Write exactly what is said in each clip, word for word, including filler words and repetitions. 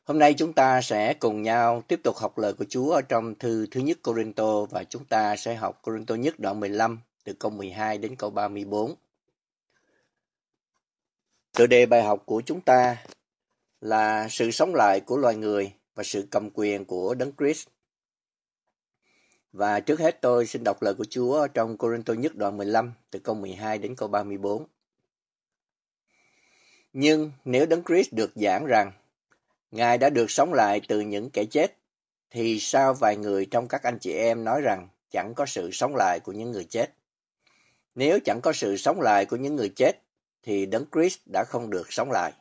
Hôm nay chúng ta sẽ cùng nhau tiếp tục học lời của Chúa ở trong thư thứ nhất Cô-rinh-tô và chúng ta sẽ học Cô-rinh-tô nhất đoạn mười lăm từ câu mười hai đến câu ba mươi bốn. Tựa đề bài học của chúng ta là sự sống lại của loài người và sự cầm quyền của Đấng Christ. Và trước hết tôi xin đọc lời của Chúa ở trong Cô-rinh-tô nhất đoạn mười lăm từ câu mười hai đến câu ba mươi bốn. Nhưng nếu Đấng Christ được giảng rằng Ngài đã được sống lại từ những kẻ chết, thì sao vài người trong các anh chị em nói rằng chẳng có sự sống lại của những người chết? Nếu chẳng có sự sống lại của những người chết, thì Đấng Christ đã không được sống lại.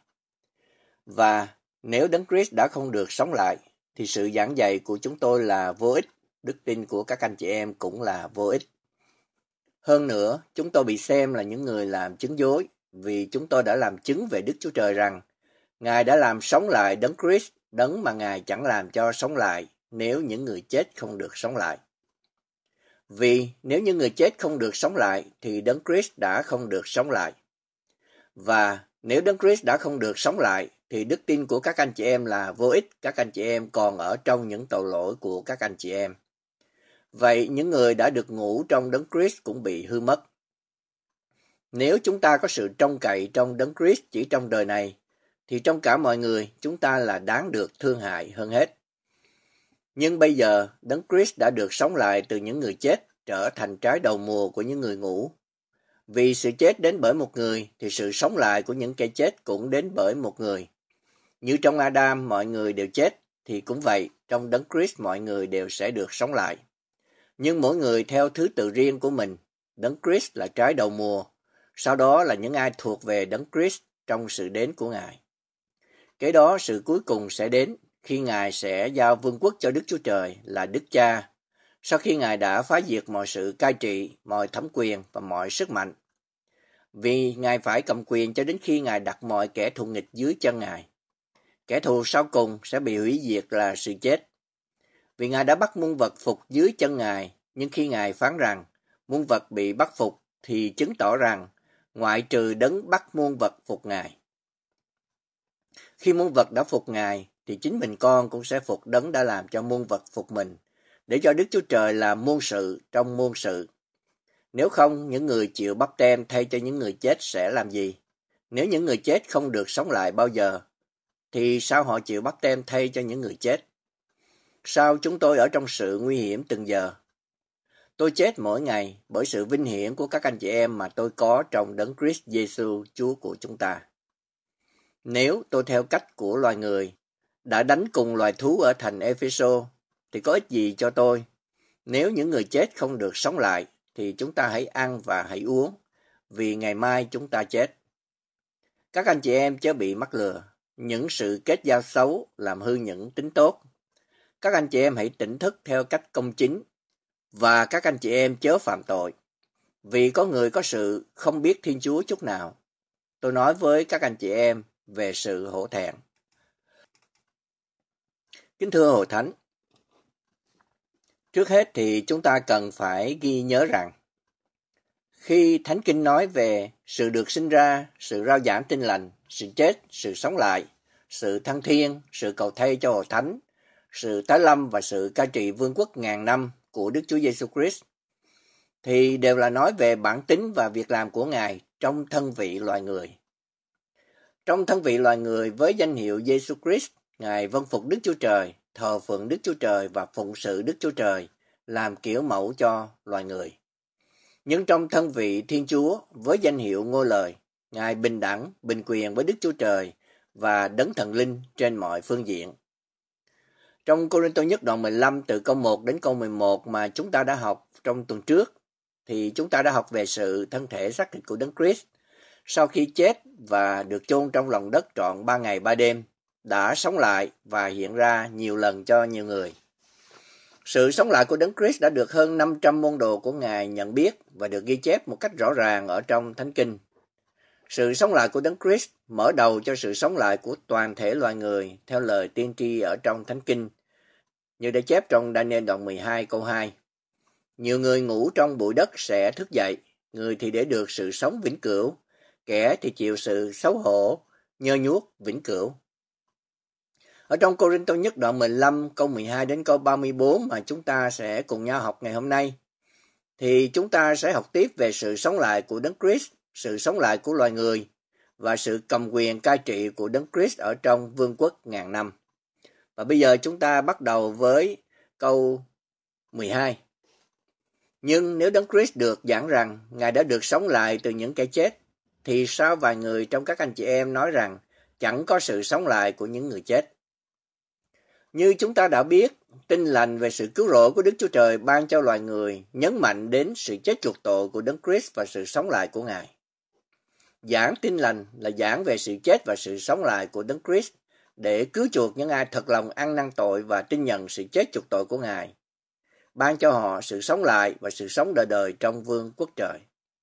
Và nếu Đấng Christ đã không được sống lại, thì sự giảng dạy của chúng tôi là vô ích, đức tin của các anh chị em cũng là vô ích. Hơn nữa, chúng tôi bị xem là những người làm chứng dối, vì chúng tôi đã làm chứng về Đức Chúa Trời rằng Ngài đã làm sống lại Đấng Christ, Đấng mà Ngài chẳng làm cho sống lại nếu những người chết không được sống lại. Vì nếu những người chết không được sống lại, thì Đấng Christ đã không được sống lại. Và nếu Đấng Christ đã không được sống lại, thì đức tin của các anh chị em là vô ích, các anh chị em còn ở trong những tội lỗi của các anh chị em. Vậy những người đã được ngủ trong Đấng Christ cũng bị hư mất. Nếu chúng ta có sự trông cậy trong Đấng Christ chỉ trong đời này, thì trong cả mọi người chúng ta là đáng được thương hại hơn hết. Nhưng bây giờ Đấng Christ đã được sống lại từ những người chết, trở thành trái đầu mùa của những người ngủ. Vì sự chết đến bởi một người, thì sự sống lại của những kẻ chết cũng đến bởi một người. Như trong Adam mọi người đều chết, thì cũng vậy, trong Đấng Christ mọi người đều sẽ được sống lại. Nhưng mỗi người theo thứ tự riêng của mình. Đấng Christ là trái đầu mùa, sau đó là những ai thuộc về Đấng Christ trong sự đến của Ngài. Kế đó sự cuối cùng sẽ đến khi Ngài sẽ giao vương quốc cho Đức Chúa Trời là Đức Cha, sau khi Ngài đã phá diệt mọi sự cai trị, mọi thẩm quyền và mọi sức mạnh. Vì Ngài phải cầm quyền cho đến khi Ngài đặt mọi kẻ thù nghịch dưới chân Ngài. Kẻ thù sau cùng sẽ bị hủy diệt là sự chết. Vì Ngài đã bắt muôn vật phục dưới chân Ngài, nhưng khi Ngài phán rằng muôn vật bị bắt phục, thì chứng tỏ rằng ngoại trừ Đấng bắt muôn vật phục Ngài. Khi muôn vật đã phục Ngài, thì chính mình con cũng sẽ phục Đấng đã làm cho muôn vật phục mình, để cho Đức Chúa Trời làm muôn sự trong muôn sự. Nếu không, những người chịu báp têm thay cho những người chết sẽ làm gì? Nếu những người chết không được sống lại bao giờ, thì sao họ chịu báp têm thay cho những người chết? Sao chúng tôi ở trong sự nguy hiểm từng giờ? Tôi chết mỗi ngày bởi sự vinh hiển của các anh chị em mà tôi có trong Đấng Christ Giêsu Chúa của chúng ta. Nếu tôi theo cách của loài người, đã đánh cùng loài thú ở thành Epheso, thì có ích gì cho tôi? Nếu những người chết không được sống lại, thì chúng ta hãy ăn và hãy uống, vì ngày mai chúng ta chết. Các anh chị em chớ bị mắc lừa, những sự kết giao xấu làm hư những tính tốt. Các anh chị em hãy tỉnh thức theo cách công chính, và các anh chị em chớ phạm tội, vì có người có sự không biết Thiên Chúa chút nào. Tôi nói với các anh chị em về sự hổ thẹn. Kính thưa Hội Thánh, trước hết thì chúng ta cần phải ghi nhớ rằng, khi Thánh Kinh nói về sự được sinh ra, sự rao giảng tin lành, sự chết, sự sống lại, sự thăng thiên, sự cầu thay cho Hội Thánh, sự tái lâm và sự cai trị vương quốc ngàn năm của Đức Chúa Giêsu Christ, thì đều là nói về bản tính và việc làm của Ngài trong thân vị loài người. Trong thân vị loài người với danh hiệu Giêsu Christ, Ngài vâng phục Đức Chúa Trời, thờ phượng Đức Chúa Trời và phụng sự Đức Chúa Trời, làm kiểu mẫu cho loài người. Nhưng trong thân vị Thiên Chúa với danh hiệu Ngôi Lời, Ngài bình đẳng, bình quyền với Đức Chúa Trời và Đấng Thần Linh trên mọi phương diện. Trong Cô-rinh-tô nhất đoạn mười lăm từ câu một đến câu mười một mà chúng ta đã học trong tuần trước, thì chúng ta đã học về sự thân thể xác thịt của Đấng Christ sau khi chết và được chôn trong lòng đất trọn ba ngày ba đêm, đã sống lại và hiện ra nhiều lần cho nhiều người. Sự sống lại của Đấng Christ đã được hơn năm trăm môn đồ của Ngài nhận biết và được ghi chép một cách rõ ràng ở trong Thánh Kinh. Sự sống lại của Đấng Christ mở đầu cho sự sống lại của toàn thể loài người theo lời tiên tri ở trong Thánh Kinh, như đã chép trong Daniel đoạn mười hai câu hai. Nhiều người ngủ trong bụi đất sẽ thức dậy, người thì để được sự sống vĩnh cửu, kẻ thì chịu sự xấu hổ, nhơ nhuốc vĩnh cửu. Ở trong Cô-rinh-tô nhất đoạn mười lăm câu mười hai đến câu ba mươi bốn mà chúng ta sẽ cùng nhau học ngày hôm nay, thì chúng ta sẽ học tiếp về sự sống lại của Đấng Christ, sự sống lại của loài người và sự cầm quyền cai trị của Đấng Christ ở trong vương quốc ngàn năm. Và bây giờ chúng ta bắt đầu với câu mười hai. Nhưng nếu Đấng Christ được giảng rằng Ngài đã được sống lại từ những kẻ chết, thì sao vài người trong các anh chị em nói rằng chẳng có sự sống lại của những người chết? Như chúng ta đã biết, tin lành về sự cứu rỗi của Đức Chúa Trời ban cho loài người nhấn mạnh đến sự chết chuộc tội của Đấng Christ và sự sống lại của Ngài. Giảng tin lành là giảng về sự chết và sự sống lại của Đấng Christ để cứu chuộc những ai thật lòng ăn năn tội và tin nhận sự chết chuộc tội của Ngài, ban cho họ sự sống lại và sự sống đời đời trong vương quốc trời.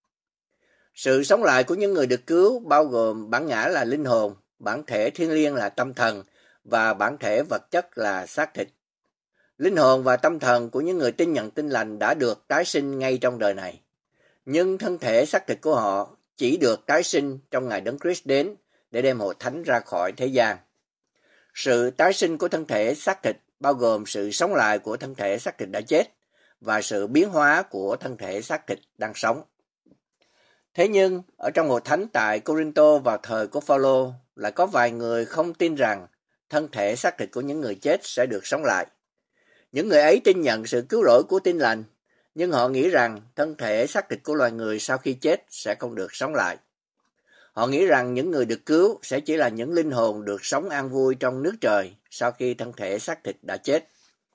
Sự sống lại của những người được cứu bao gồm bản ngã là linh hồn, bản thể thiêng liêng là tâm thần và bản thể vật chất là xác thịt. Linh hồn và tâm thần của những người tin nhận tin lành đã được tái sinh ngay trong đời này, nhưng thân thể xác thịt của họ chỉ được tái sinh trong ngày Đấng Christ đến để đem hội thánh ra khỏi thế gian. Sự tái sinh của thân thể xác thịt bao gồm sự sống lại của thân thể xác thịt đã chết và sự biến hóa của thân thể xác thịt đang sống. Thế nhưng, ở trong hội thánh tại Cô-rinh-tô vào thời của Phao-lô lại có vài người không tin rằng thân thể xác thịt của những người chết sẽ được sống lại. Những người ấy tin nhận sự cứu rỗi của tin lành, nhưng họ nghĩ rằng thân thể xác thịt của loài người sau khi chết sẽ không được sống lại. Họ nghĩ rằng những người được cứu sẽ chỉ là những linh hồn được sống an vui trong nước trời sau khi thân thể xác thịt đã chết.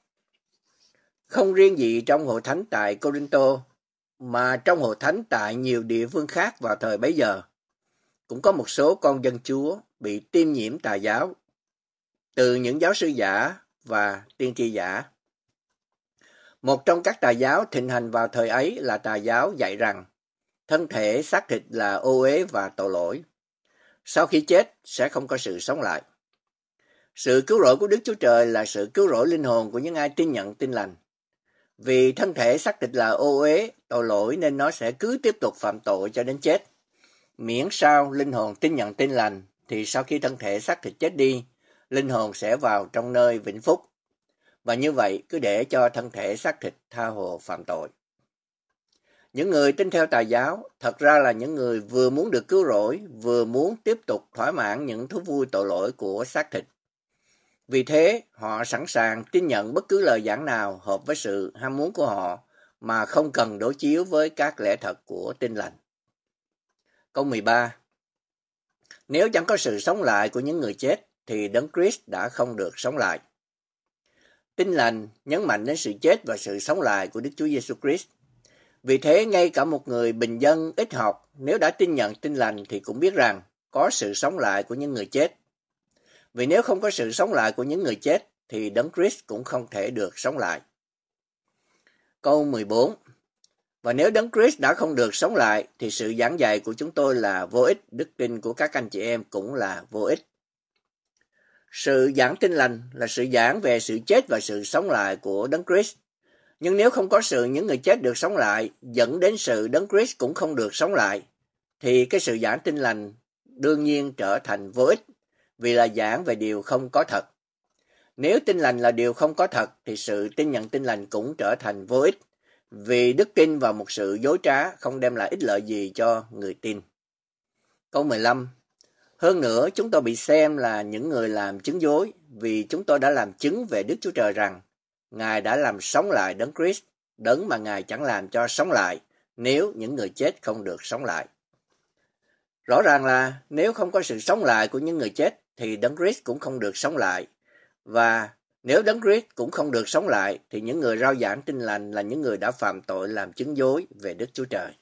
Không riêng gì trong hội thánh tại Cô-rinh-tô, mà trong hội thánh tại nhiều địa phương khác vào thời bấy giờ, cũng có một số con dân Chúa bị tiêm nhiễm tà giáo từ những giáo sư giả và tiên tri giả. Một trong các tà giáo thịnh hành vào thời ấy là tà giáo dạy rằng thân thể xác thịt là ô uế và tội lỗi. Sau khi chết sẽ không có sự sống lại. Sự cứu rỗi của Đức Chúa Trời là sự cứu rỗi linh hồn của những ai tin nhận tin lành. Vì thân thể xác thịt là ô uế, tội lỗi nên nó sẽ cứ tiếp tục phạm tội cho đến chết. Miễn sao linh hồn tin nhận tin lành thì sau khi thân thể xác thịt chết đi, linh hồn sẽ vào trong nơi vĩnh phúc. Và như vậy cứ để cho thân thể xác thịt tha hồ phạm tội. Những người tin theo tà giáo thật ra là những người vừa muốn được cứu rỗi, vừa muốn tiếp tục thỏa mãn những thú vui tội lỗi của xác thịt. Vì thế, họ sẵn sàng tin nhận bất cứ lời giảng nào hợp với sự ham muốn của họ mà không cần đối chiếu với các lẽ thật của tin lành. Câu mười ba. Nếu chẳng có sự sống lại của những người chết, thì Đấng Christ đã không được sống lại. Tin lành nhấn mạnh đến sự chết và sự sống lại của Đức Chúa Giêsu Christ. Vì thế, ngay cả một người bình dân ít học, nếu đã tin nhận tin lành thì cũng biết rằng có sự sống lại của những người chết. Vì nếu không có sự sống lại của những người chết, thì Đấng Christ cũng không thể được sống lại. Câu mười bốn. Và nếu Đấng Christ đã không được sống lại, thì sự giảng dạy của chúng tôi là vô ích, đức tin của các anh chị em cũng là vô ích. Sự giảng tin lành là sự giảng về sự chết và sự sống lại của Đấng Christ. Nhưng nếu không có sự những người chết được sống lại, dẫn đến sự Đấng Christ cũng không được sống lại, thì cái sự giảng tin lành đương nhiên trở thành vô ích, vì là giảng về điều không có thật. Nếu tin lành là điều không có thật, thì sự tin nhận tin lành cũng trở thành vô ích, vì đức tin vào một sự dối trá không đem lại ích lợi gì cho người tin. Câu mười lăm. Hơn nữa, chúng tôi bị xem là những người làm chứng dối, vì chúng tôi đã làm chứng về Đức Chúa Trời rằng Ngài đã làm sống lại Đấng Christ, Đấng mà Ngài chẳng làm cho sống lại, nếu những người chết không được sống lại. Rõ ràng là nếu không có sự sống lại của những người chết, thì Đấng Christ cũng không được sống lại. Và nếu Đấng Christ cũng không được sống lại, thì những người rao giảng tin lành là những người đã phạm tội làm chứng dối về Đức Chúa Trời.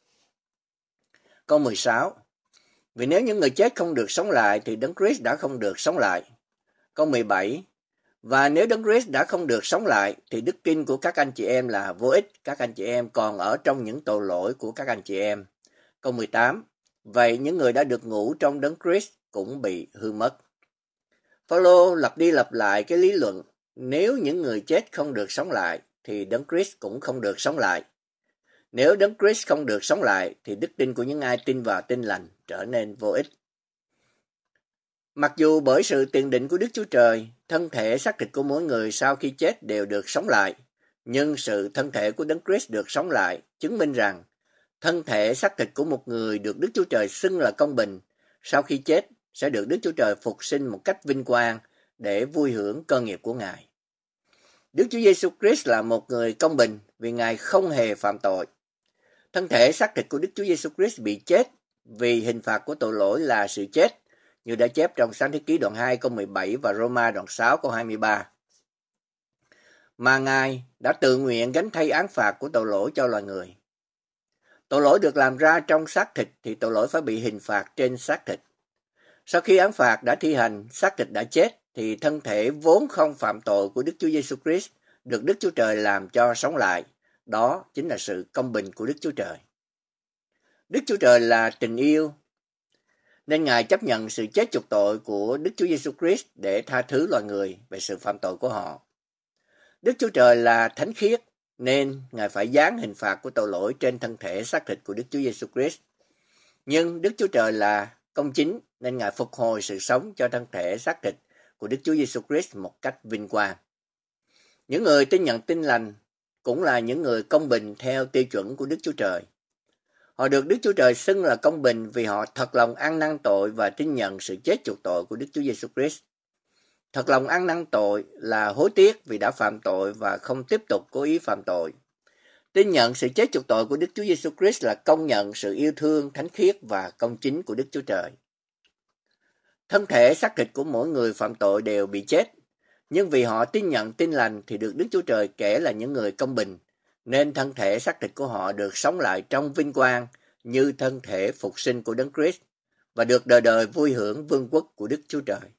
Câu mười sáu. Vì nếu những người chết không được sống lại, thì Đấng Christ đã không được sống lại. Câu mười bảy. Và nếu Đấng Christ đã không được sống lại, thì đức tin của các anh chị em là vô ích, các anh chị em còn ở trong những tội lỗi của các anh chị em. Câu mười tám. Vậy những người đã được ngủ trong Đấng Christ cũng bị hư mất. Phao-lô lặp đi lặp lại cái lý luận, nếu những người chết không được sống lại, thì Đấng Christ cũng không được sống lại. Nếu Đấng Christ không được sống lại, thì đức tin của những ai tin vào tin lành trở nên vô ích. Mặc dù bởi sự tiền định của Đức Chúa Trời, thân thể xác thịt của mỗi người sau khi chết đều được sống lại, nhưng sự thân thể của Đấng Christ được sống lại chứng minh rằng thân thể xác thịt của một người được Đức Chúa Trời xưng là công bình, sau khi chết sẽ được Đức Chúa Trời phục sinh một cách vinh quang để vui hưởng cơ nghiệp của Ngài. Đức Chúa Giêsu Christ là một người công bình vì Ngài không hề phạm tội. Thân thể xác thịt của Đức Chúa Giêsu Christ bị chết vì hình phạt của tội lỗi là sự chết, như đã chép trong Sáng Thế Ký đoạn hai câu mười bảy và Roma đoạn sáu câu hai mươi ba. Mà Ngài đã tự nguyện gánh thay án phạt của tội lỗi cho loài người. Tội lỗi được làm ra trong xác thịt thì tội lỗi phải bị hình phạt trên xác thịt. Sau khi án phạt đã thi hành, xác thịt đã chết, thì thân thể vốn không phạm tội của Đức Chúa Giêsu Christ được Đức Chúa Trời làm cho sống lại. Đó chính là sự công bình của Đức Chúa Trời. Đức Chúa Trời là tình yêu, nên Ngài chấp nhận sự chết chuộc tội của Đức Chúa Giêsu Christ để tha thứ loài người về sự phạm tội của họ. Đức Chúa Trời là thánh khiết, nên Ngài phải giáng hình phạt của tội lỗi trên thân thể xác thịt của Đức Chúa Giêsu Christ. Nhưng Đức Chúa Trời là công chính, nên Ngài phục hồi sự sống cho thân thể xác thịt của Đức Chúa Giêsu Christ một cách vinh quang. Những người tin nhận tin lành cũng là những người công bình theo tiêu chuẩn của Đức Chúa Trời. Họ được Đức Chúa Trời xưng là công bình vì họ thật lòng ăn năn tội và tin nhận sự chết chuộc tội của Đức Chúa Giêsu Christ. Thật lòng ăn năn tội là hối tiếc vì đã phạm tội và không tiếp tục cố ý phạm tội. Tin nhận sự chết chuộc tội của Đức Chúa Giêsu Christ là công nhận sự yêu thương, thánh khiết và công chính của Đức Chúa Trời. Thân thể xác thịt của mỗi người phạm tội đều bị chết, nhưng vì họ tin nhận tin lành thì được Đức Chúa Trời kể là những người công bình, nên thân thể xác thịt của họ được sống lại trong vinh quang như thân thể phục sinh của Đấng Christ và được đời đời vui hưởng vương quốc của Đức Chúa Trời.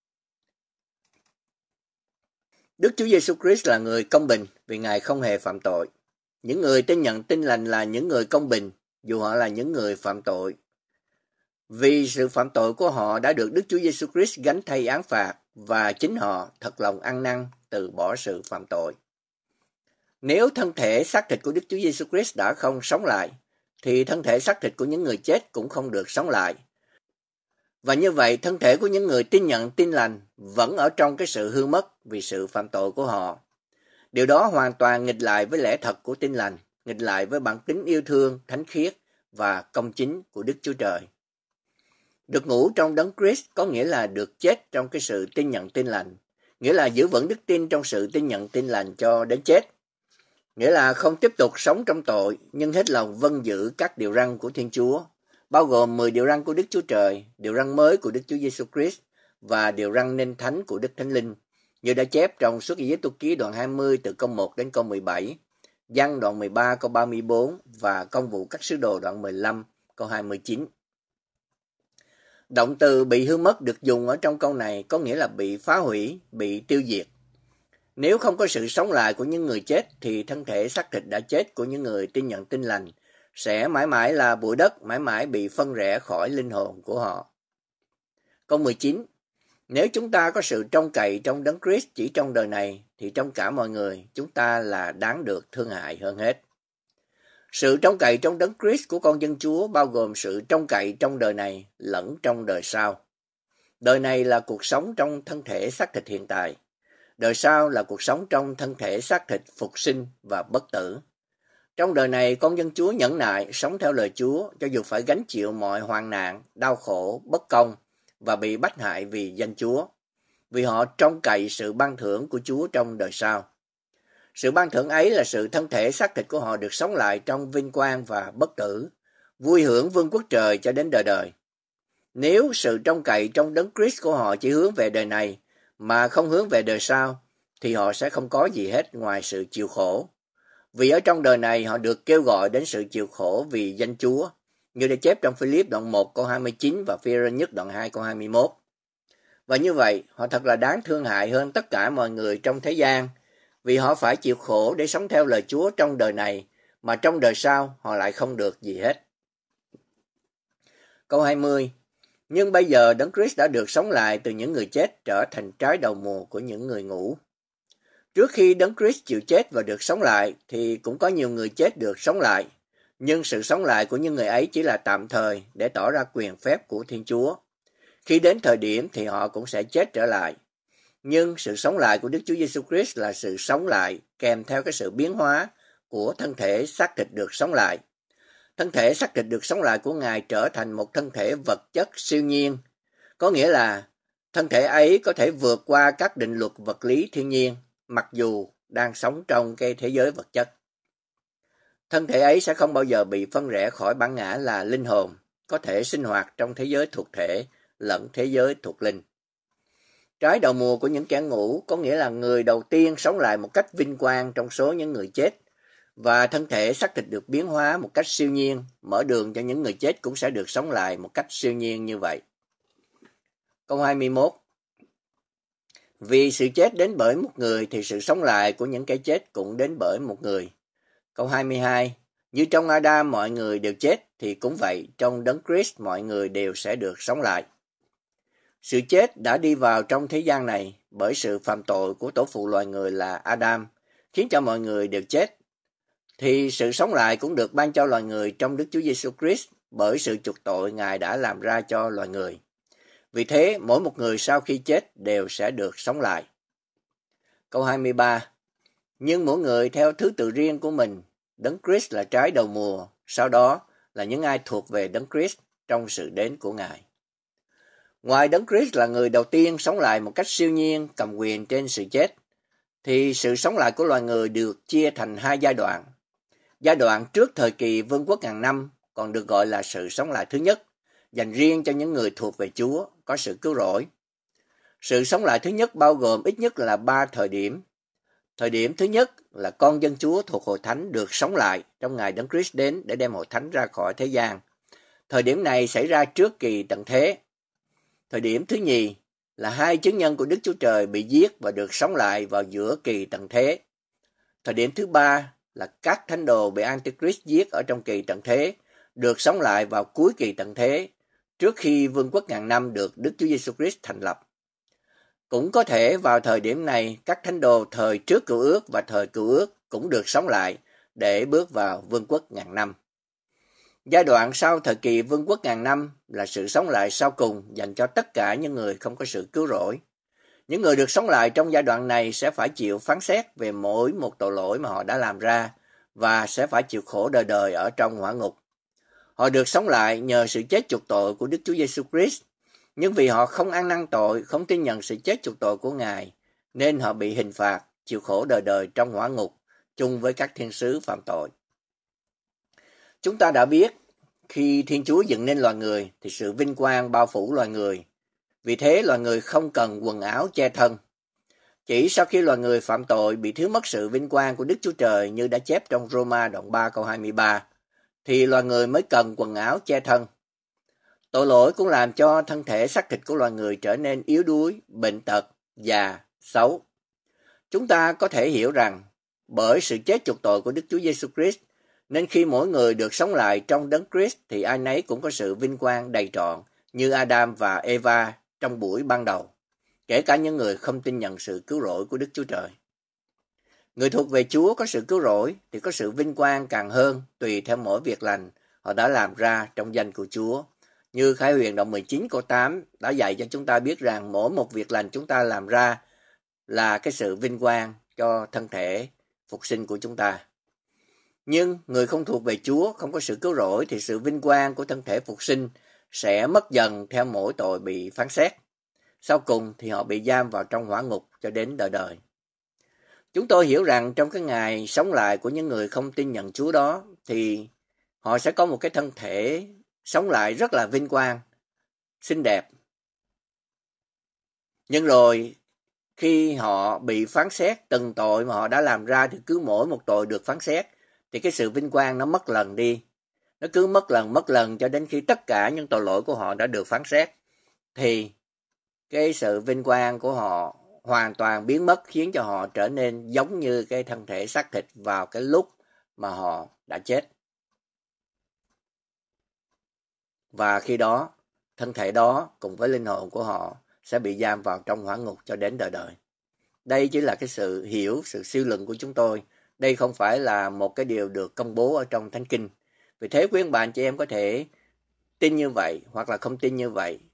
Đức Chúa Giêsu Christ là người công bình vì Ngài không hề phạm tội. Những người tin nhận tin lành là những người công bình dù họ là những người phạm tội. Vì sự phạm tội của họ đã được Đức Chúa Giêsu Christ gánh thay án phạt và chính họ thật lòng ăn năn từ bỏ sự phạm tội. Nếu thân thể xác thịt của Đức Chúa Giêsu Christ đã không sống lại, thì thân thể xác thịt của những người chết cũng không được sống lại. Và như vậy, thân thể của những người tin nhận tin lành vẫn ở trong cái sự hư mất vì sự phạm tội của họ. Điều đó hoàn toàn nghịch lại với lẽ thật của tin lành, nghịch lại với bản tính yêu thương, thánh khiết và công chính của Đức Chúa Trời. Được ngủ trong Đấng Christ có nghĩa là được chết trong cái sự tin nhận tin lành, nghĩa là giữ vững đức tin trong sự tin nhận tin lành cho đến chết. Nghĩa là không tiếp tục sống trong tội, nhưng hết lòng vâng giữ các điều răn của Thiên Chúa, bao gồm mười điều răn của Đức Chúa Trời, điều răn mới của Đức Chúa Giêsu Christ và điều răn nên thánh của Đức Thánh Linh, như đã chép trong Xuất Ai-cập ký đoạn hai mươi từ câu một đến câu mười bảy, Giăng đoạn mười ba câu ba mươi bốn và Công vụ các sứ đồ đoạn mười lăm câu hai mươi chín. Động từ bị hư mất được dùng ở trong câu này có nghĩa là bị phá hủy, bị tiêu diệt. Nếu không có sự sống lại của những người chết thì thân thể xác thịt đã chết của những người tin nhận tin lành sẽ mãi mãi là bụi đất, mãi mãi bị phân rẽ khỏi linh hồn của họ. Câu mười chín. Nếu chúng ta có sự trông cậy trong Đấng Christ chỉ trong đời này thì trong cả mọi người chúng ta là đáng được thương hại hơn hết. Sự trông cậy trong Đấng Christ của con dân Chúa bao gồm sự trông cậy trong đời này lẫn trong đời sau. Đời này là cuộc sống trong thân thể xác thịt hiện tại. Đời sau là cuộc sống trong thân thể xác thịt phục sinh và bất tử. Trong đời này, con dân Chúa nhẫn nại, sống theo lời Chúa, cho dù phải gánh chịu mọi hoạn nạn, đau khổ, bất công và bị bách hại vì danh Chúa, vì họ trông cậy sự ban thưởng của Chúa trong đời sau. Sự ban thưởng ấy là sự thân thể xác thịt của họ được sống lại trong vinh quang và bất tử, vui hưởng vương quốc trời cho đến đời đời. Nếu sự trông cậy trong Đấng Christ của họ chỉ hướng về đời này mà không hướng về đời sau, thì họ sẽ không có gì hết ngoài sự chịu khổ. Vì ở trong đời này họ được kêu gọi đến sự chịu khổ vì danh Chúa, như đã chép trong Philip đoạn một câu hai mươi chín và Phi-rơ nhất đoạn hai câu hai mươi mốt. Và như vậy, họ thật là đáng thương hại hơn tất cả mọi người trong thế gian, vì họ phải chịu khổ để sống theo lời Chúa trong đời này, mà trong đời sau họ lại không được gì hết. Câu hai mươi. Nhưng bây giờ Đấng Christ đã được sống lại từ những người chết, trở thành trái đầu mùa của những người ngủ. Trước khi Đấng Christ chịu chết và được sống lại, thì cũng có nhiều người chết được sống lại. Nhưng sự sống lại của những người ấy chỉ là tạm thời để tỏ ra quyền phép của Thiên Chúa. Khi đến thời điểm thì họ cũng sẽ chết trở lại. Nhưng sự sống lại của Đức Chúa Giêsu Christ là sự sống lại kèm theo cái sự biến hóa của thân thể xác thịt được sống lại. Thân thể xác thịt được sống lại của Ngài trở thành một thân thể vật chất siêu nhiên, có nghĩa là thân thể ấy có thể vượt qua các định luật vật lý thiên nhiên, mặc dù đang sống trong cái thế giới vật chất. Thân thể ấy sẽ không bao giờ bị phân rẽ khỏi bản ngã là linh hồn, có thể sinh hoạt trong thế giới thuộc thể lẫn thế giới thuộc linh. Trái đầu mùa của những kẻ ngủ có nghĩa là người đầu tiên sống lại một cách vinh quang trong số những người chết, và thân thể xác thịt được biến hóa một cách siêu nhiên, mở đường cho những người chết cũng sẽ được sống lại một cách siêu nhiên như vậy. Câu hai mươi mốt. Vì sự chết đến bởi một người thì sự sống lại của những kẻ chết cũng đến bởi một người. Câu hai mươi hai. Như trong Adam mọi người đều chết thì cũng vậy trong Đấng Christ mọi người đều sẽ được sống lại. Sự chết đã đi vào trong thế gian này bởi sự phạm tội của tổ phụ loài người là Adam, khiến cho mọi người đều chết. Thì sự sống lại cũng được ban cho loài người trong Đức Chúa Giêsu Christ bởi sự chuộc tội Ngài đã làm ra cho loài người. Vì thế, mỗi một người sau khi chết đều sẽ được sống lại. Câu hai mươi ba. Nhưng mỗi người theo thứ tự riêng của mình, Đấng Christ là trái đầu mùa, sau đó là những ai thuộc về Đấng Christ trong sự đến của Ngài. Ngoài Đấng Christ là người đầu tiên sống lại một cách siêu nhiên cầm quyền trên sự chết, thì sự sống lại của loài người được chia thành hai giai đoạn. Giai đoạn trước thời kỳ vương quốc ngàn năm còn được gọi là sự sống lại thứ nhất, dành riêng cho những người thuộc về Chúa, có sự cứu rỗi. Sự sống lại thứ nhất bao gồm ít nhất là ba thời điểm. Thời điểm thứ nhất là con dân Chúa thuộc hội thánh được sống lại trong ngày Đấng Christ đến để đem hội thánh ra khỏi thế gian. Thời điểm này xảy ra trước kỳ tận thế. Thời điểm thứ nhì là hai chứng nhân của Đức Chúa Trời bị giết và được sống lại vào giữa kỳ tận thế. Thời điểm thứ ba là các thánh đồ bị Antichrist giết ở trong kỳ tận thế, được sống lại vào cuối kỳ tận thế, trước khi vương quốc ngàn năm được Đức Chúa Giêsu Christ thành lập. Cũng có thể vào thời điểm này, các thánh đồ thời trước cựu ước và thời cựu ước cũng được sống lại để bước vào vương quốc ngàn năm. Giai đoạn sau thời kỳ vương quốc ngàn năm là sự sống lại sau cùng dành cho tất cả những người không có sự cứu rỗi. Những người được sống lại trong giai đoạn này sẽ phải chịu phán xét về mỗi một tội lỗi mà họ đã làm ra và sẽ phải chịu khổ đời đời ở trong hỏa ngục. Họ được sống lại nhờ sự chết chuộc tội của Đức Chúa Giêsu Christ, nhưng vì họ không ăn năn tội, không tin nhận sự chết chuộc tội của Ngài, nên họ bị hình phạt, chịu khổ đời đời trong hỏa ngục, chung với các thiên sứ phạm tội. Chúng ta đã biết, khi Thiên Chúa dựng nên loài người, thì sự vinh quang bao phủ loài người. Vì thế, loài người không cần quần áo che thân. Chỉ sau khi loài người phạm tội bị thiếu mất sự vinh quang của Đức Chúa Trời như đã chép trong Roma đoạn ba câu hai mươi ba, thì loài người mới cần quần áo che thân. Tội lỗi cũng làm cho thân thể xác thịt của loài người trở nên yếu đuối, bệnh tật, già, xấu. Chúng ta có thể hiểu rằng, bởi sự chết chuộc tội của Đức Chúa Giêsu Christ, nên khi mỗi người được sống lại trong Đấng Christ thì ai nấy cũng có sự vinh quang đầy trọn như Adam và Eva trong buổi ban đầu, kể cả những người không tin nhận sự cứu rỗi của Đức Chúa Trời. Người thuộc về Chúa có sự cứu rỗi thì có sự vinh quang càng hơn tùy theo mỗi việc lành họ đã làm ra trong danh của Chúa. Như Khải Huyền đoạn mười chín câu tám đã dạy cho chúng ta biết rằng mỗi một việc lành chúng ta làm ra là cái sự vinh quang cho thân thể phục sinh của chúng ta. Nhưng người không thuộc về Chúa, không có sự cứu rỗi thì sự vinh quang của thân thể phục sinh sẽ mất dần theo mỗi tội bị phán xét. Sau cùng thì họ bị giam vào trong hỏa ngục cho đến đời đời. Chúng tôi hiểu rằng trong cái ngày sống lại của những người không tin nhận Chúa đó thì họ sẽ có một cái thân thể sống lại rất là vinh quang, xinh đẹp. Nhưng rồi khi họ bị phán xét từng tội mà họ đã làm ra thì cứ mỗi một tội được phán xét thì cái sự vinh quang nó mất lần đi. Nó cứ mất lần mất lần cho đến khi tất cả những tội lỗi của họ đã được phán xét thì cái sự vinh quang của họ hoàn toàn biến mất, khiến cho họ trở nên giống như cái thân thể xác thịt vào cái lúc mà họ đã chết. Và khi đó, thân thể đó cùng với linh hồn của họ sẽ bị giam vào trong hỏa ngục cho đến đời đời. Đây chỉ là cái sự hiểu, sự suy luận của chúng tôi. Đây không phải là một cái điều được công bố ở trong Thánh Kinh. Vì thế quý ông bà anh chị em có thể tin như vậy hoặc là không tin như vậy.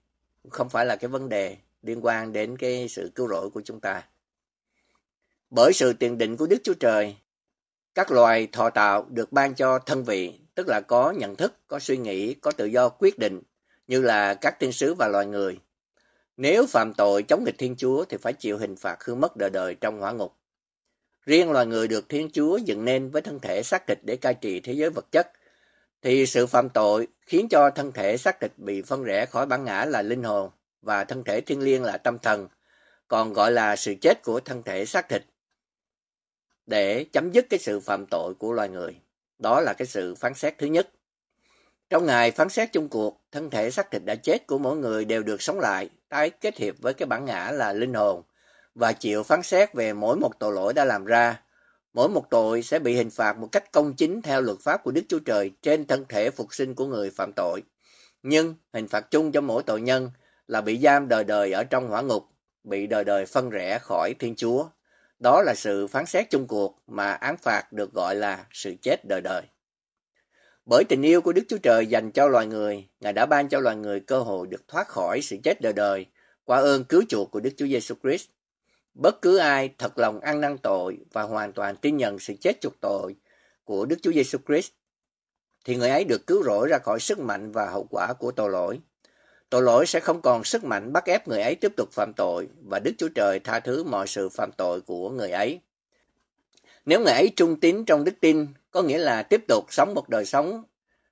không phải là cái vấn đề liên quan đến cái sự cứu rỗi của chúng ta. Bởi sự tiền định của Đức Chúa Trời, các loài thọ tạo được ban cho thân vị, tức là có nhận thức, có suy nghĩ, có tự do quyết định, như là các thiên sứ và loài người. Nếu phạm tội chống nghịch Thiên Chúa thì phải chịu hình phạt hư mất đời đời trong hỏa ngục. Riêng loài người được Thiên Chúa dựng nên với thân thể xác thịt để cai trị thế giới vật chất, thì sự phạm tội khiến cho thân thể xác thịt bị phân rẽ khỏi bản ngã là linh hồn và thân thể thiêng liêng là tâm thần, còn gọi là sự chết của thân thể xác thịt, để chấm dứt cái sự phạm tội của loài người. Đó là cái sự phán xét thứ nhất. Trong ngày phán xét chung cuộc, thân thể xác thịt đã chết của mỗi người đều được sống lại, tái kết hiệp với cái bản ngã là linh hồn và chịu phán xét về mỗi một tội lỗi đã làm ra. Mỗi một tội sẽ bị hình phạt một cách công chính theo luật pháp của Đức Chúa Trời trên thân thể phục sinh của người phạm tội. Nhưng hình phạt chung cho mỗi tội nhân là bị giam đời đời ở trong hỏa ngục, bị đời đời phân rẽ khỏi Thiên Chúa. Đó là sự phán xét chung cuộc mà án phạt được gọi là sự chết đời đời. Bởi tình yêu của Đức Chúa Trời dành cho loài người, Ngài đã ban cho loài người cơ hội được thoát khỏi sự chết đời đời qua ơn cứu chuộc của Đức Chúa Giêsu Christ. Bất cứ ai thật lòng ăn năn tội và hoàn toàn tin nhận sự chết chuộc tội của Đức Chúa Giêsu Christ thì người ấy được cứu rỗi ra khỏi sức mạnh và hậu quả của tội lỗi. Tội lỗi sẽ không còn sức mạnh bắt ép người ấy tiếp tục phạm tội và Đức Chúa Trời tha thứ mọi sự phạm tội của người ấy. Nếu người ấy trung tín trong đức tin, có nghĩa là tiếp tục sống một đời sống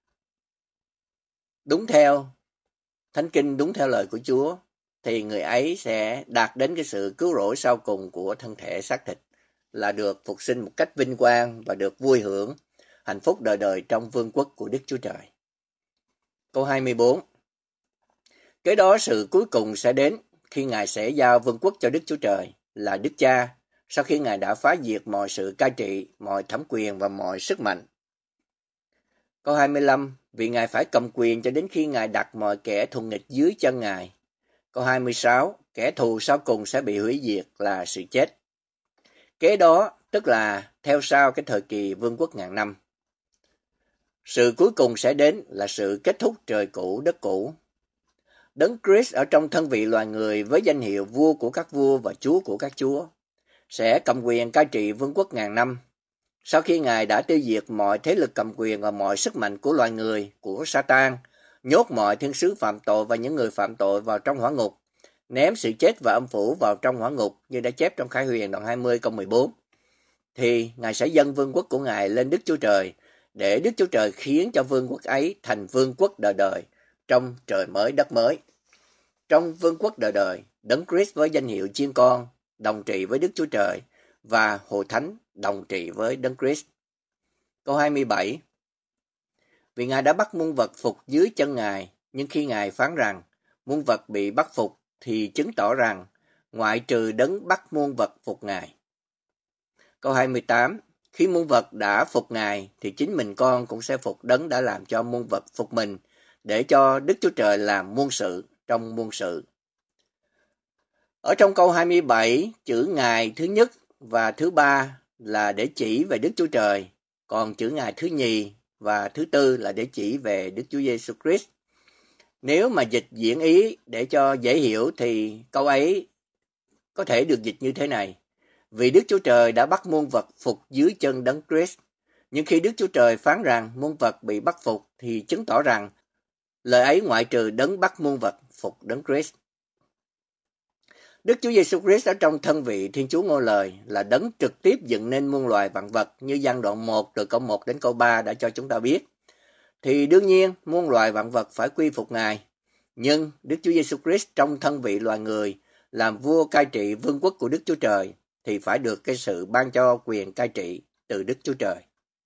đúng theo Thánh Kinh, đúng theo lời của Chúa, thì người ấy sẽ đạt đến cái sự cứu rỗi sau cùng của thân thể xác thịt, là được phục sinh một cách vinh quang và được vui hưởng hạnh phúc đời đời trong vương quốc của Đức Chúa Trời. Câu hai mươi bốn. Kế đó sự cuối cùng sẽ đến khi Ngài sẽ giao vương quốc cho Đức Chúa Trời là Đức Cha, sau khi Ngài đã phá diệt mọi sự cai trị, mọi thẩm quyền và mọi sức mạnh. Câu hai mươi lăm. Vì Ngài phải cầm quyền cho đến khi Ngài đặt mọi kẻ thù nghịch dưới chân Ngài. Câu hai mươi sáu. Kẻ thù sau cùng sẽ bị hủy diệt là sự chết. Kế đó tức là theo sau cái thời kỳ vương quốc ngàn năm. Sự cuối cùng sẽ đến là sự kết thúc trời cũ đất cũ. Đấng Christ ở trong thân vị loài người với danh hiệu vua của các vua và chúa của các chúa sẽ cầm quyền cai trị vương quốc ngàn năm. Sau khi Ngài đã tiêu diệt mọi thế lực cầm quyền và mọi sức mạnh của loài người, của Satan, nhốt mọi thiên sứ phạm tội và những người phạm tội vào trong hỏa ngục, ném sự chết và âm phủ vào trong hỏa ngục như đã chép trong Khải Huyền đoạn hai mươi câu mười bốn, thì Ngài sẽ dâng vương quốc của Ngài lên Đức Chúa Trời, để Đức Chúa Trời khiến cho vương quốc ấy thành vương quốc đời đời trong trời mới đất mới. Trong vương quốc đời đời, Đấng Christ với danh hiệu chiên con đồng trị với Đức Chúa Trời và Hội Thánh đồng trị với Đấng Christ. Câu hai mươi bảy. Vì Ngài đã bắt muôn vật phục dưới chân Ngài, nhưng khi Ngài phán rằng muôn vật bị bắt phục thì chứng tỏ rằng ngoại trừ Đấng bắt muôn vật phục Ngài. Câu hai mươi tám. Khi muôn vật đã phục Ngài thì chính mình con cũng sẽ phục Đấng đã làm cho muôn vật phục mình, để cho Đức Chúa Trời làm muôn sự trong muôn sự. Ở trong câu hai mươi bảy, chữ Ngài thứ nhất và thứ ba là để chỉ về Đức Chúa Trời, còn chữ Ngài thứ nhì và thứ tư là để chỉ về Đức Chúa Giêsu Christ. Nếu mà dịch diễn ý để cho dễ hiểu thì câu ấy có thể được dịch như thế này: vì Đức Chúa Trời đã bắt muôn vật phục dưới chân Đấng Christ, nhưng khi Đức Chúa Trời phán rằng muôn vật bị bắt phục thì chứng tỏ rằng lời ấy ngoại trừ Đấng bắt muôn vật phục Đấng Christ. Đức Chúa Giêsu Christ ở trong thân vị Thiên Chúa Ngôi Lời là Đấng trực tiếp dựng nên muôn loài vạn vật, như Giăng đoạn một từ câu một đến câu ba đã cho chúng ta biết. Thì đương nhiên muôn loài vạn vật phải quy phục Ngài, nhưng Đức Chúa Giêsu Christ trong thân vị loài người làm vua cai trị vương quốc của Đức Chúa Trời thì phải được cái sự ban cho quyền cai trị từ Đức Chúa Trời.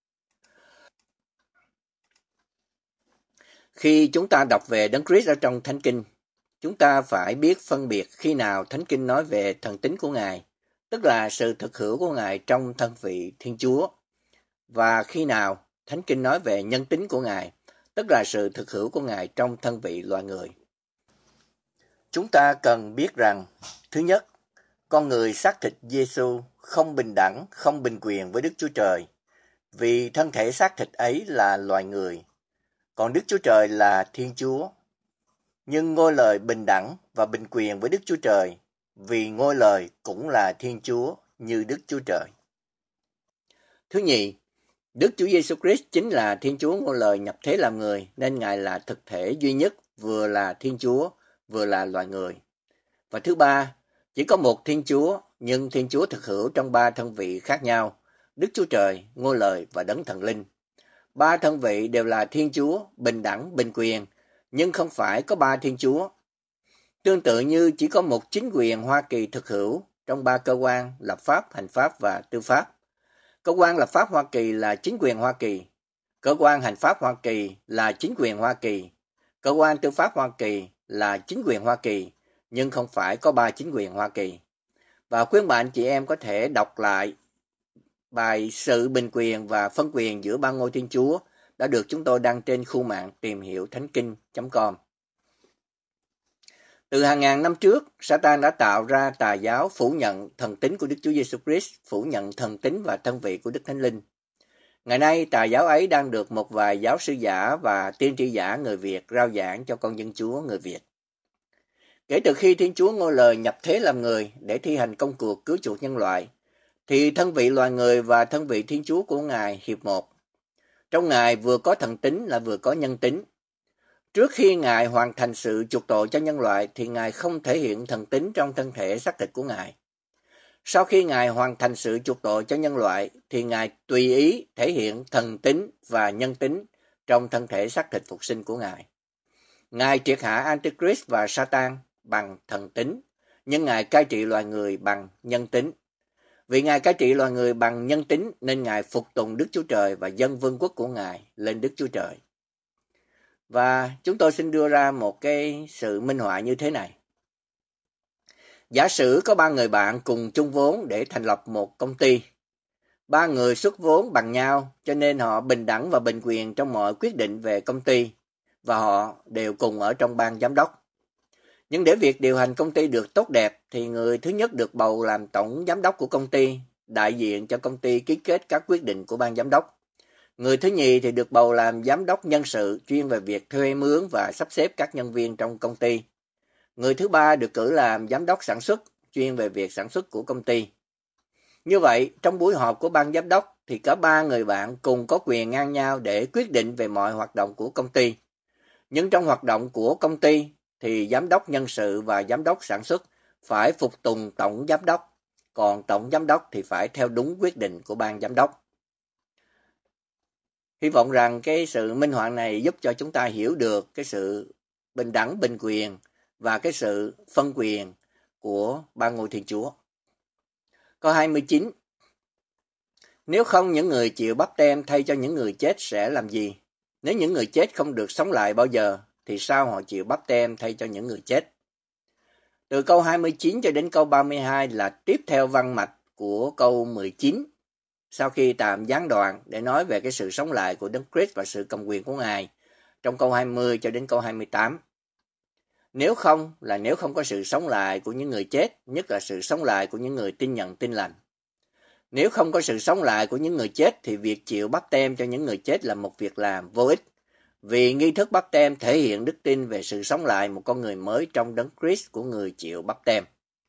Khi chúng ta đọc về Đấng Christ ở trong Thánh Kinh, chúng ta phải biết phân biệt khi nào Thánh Kinh nói về thần tính của Ngài, tức là sự thực hữu của Ngài trong thân vị Thiên Chúa, và khi nào Thánh Kinh nói về nhân tính của Ngài, tức là sự thực hữu của Ngài trong thân vị loài người. Chúng ta cần biết rằng, thứ nhất, con người xác thịt Giêsu không bình đẳng, không bình quyền với Đức Chúa Trời, vì thân thể xác thịt ấy là loài người, còn Đức Chúa Trời là Thiên Chúa. nhưng ngôi lời bình đẳng và bình quyền với Đức Chúa Trời, vì ngôi lời cũng là Thiên Chúa như Đức Chúa Trời. Thứ nhì, Đức Chúa Giêsu Christ chính là Thiên Chúa ngôi lời nhập thế làm người, nên Ngài là thực thể duy nhất, vừa là Thiên Chúa, vừa là loài người. Và thứ ba, chỉ có một Thiên Chúa, nhưng Thiên Chúa thực hữu trong ba thân vị khác nhau, Đức Chúa Trời, ngôi lời và Đấng Thần Linh. Ba thân vị đều là Thiên Chúa, bình đẳng, bình quyền, nhưng không phải có ba Thiên Chúa. Tương tự như chỉ có một chính quyền Hoa Kỳ thực hữu trong ba cơ quan lập pháp, hành pháp và tư pháp. Cơ quan lập pháp Hoa Kỳ là chính quyền Hoa Kỳ, cơ quan hành pháp Hoa Kỳ là chính quyền Hoa Kỳ, cơ quan tư pháp Hoa Kỳ là chính quyền Hoa Kỳ, nhưng không phải có ba chính quyền Hoa Kỳ. Và khuyên bạn chị em có thể đọc lại bài Sự bình quyền và phân quyền giữa ba ngôi Thiên Chúa đã được chúng tôi đăng trên khu mạng tìm hiểu thánh kinh chấm com. Từ hàng ngàn năm trước, Satan đã tạo ra tà giáo phủ nhận thần tính của Đức Chúa Giêsu Christ, phủ nhận thần tính và thân vị của Đức Thánh Linh. Ngày nay, tà giáo ấy đang được một vài giáo sư giả và tiên tri giả người Việt rao giảng cho con dân Chúa người Việt. Kể từ khi Thiên Chúa ngôi lời nhập thế làm người để thi hành công cuộc cứu chuộc nhân loại, thì thân vị loài người và thân vị Thiên Chúa của Ngài hiệp một. Trong Ngài vừa có thần tính là vừa có nhân tính. Trước khi Ngài hoàn thành sự chuộc tội cho nhân loại thì Ngài không thể hiện thần tính trong thân thể xác thịt của Ngài. Sau khi Ngài hoàn thành sự chuộc tội cho nhân loại thì Ngài tùy ý thể hiện thần tính và nhân tính trong thân thể xác thịt phục sinh của Ngài. Ngài triệt hạ Antichrist và Satan bằng thần tính, nhưng Ngài cai trị loài người bằng nhân tính. Vì Ngài cai trị loài người bằng nhân tính nên Ngài phục tùng Đức Chúa Trời và dâng vương quốc của Ngài lên Đức Chúa Trời. Và chúng tôi xin đưa ra một cái sự minh họa như thế này. Giả sử có ba người bạn cùng chung vốn để thành lập một công ty. Ba người xuất vốn bằng nhau cho nên họ bình đẳng và bình quyền trong mọi quyết định về công ty và họ đều cùng ở trong ban giám đốc. Nhưng để việc điều hành công ty được tốt đẹp thì người thứ nhất được bầu làm tổng giám đốc của công ty, đại diện cho công ty ký kết các quyết định của ban giám đốc. Người thứ nhì thì được bầu làm giám đốc nhân sự, chuyên về việc thuê mướn và sắp xếp các nhân viên trong công ty. Người thứ ba được cử làm giám đốc sản xuất, chuyên về việc sản xuất của công ty. Như vậy, trong buổi họp của ban giám đốc thì cả ba người bạn cùng có quyền ngang nhau để quyết định về mọi hoạt động của công ty. Nhưng trong hoạt động của công ty thì giám đốc nhân sự và giám đốc sản xuất phải phục tùng tổng giám đốc, còn tổng giám đốc thì phải theo đúng quyết định của ban giám đốc. Hy vọng rằng cái sự minh họa này giúp cho chúng ta hiểu được cái sự bình đẳng, bình quyền và cái sự phân quyền của ba ngôi Thiên Chúa. Câu hai mươi chín. Nếu không những người chịu báp têm thay cho những người chết sẽ làm gì? Nếu những người chết không được sống lại bao giờ, thì sao họ chịu báp têm thay cho những người chết? Từ câu hai mươi chín cho đến câu ba mươi hai là tiếp theo văn mạch của câu mười chín. Sau khi tạm gián đoạn để nói về cái sự sống lại của Đấng Christ và sự cầm quyền của Ngài, trong câu hai mươi cho đến câu hai mươi tám. Nếu không là nếu không có sự sống lại của những người chết, nhất là sự sống lại của những người tin nhận tin lành. Nếu không có sự sống lại của những người chết thì việc chịu báp têm cho những người chết là một việc làm vô ích. Vì nghi thức báp têm thể hiện đức tin về sự sống lại một con người mới trong Đấng Christ của người chịu báp têm.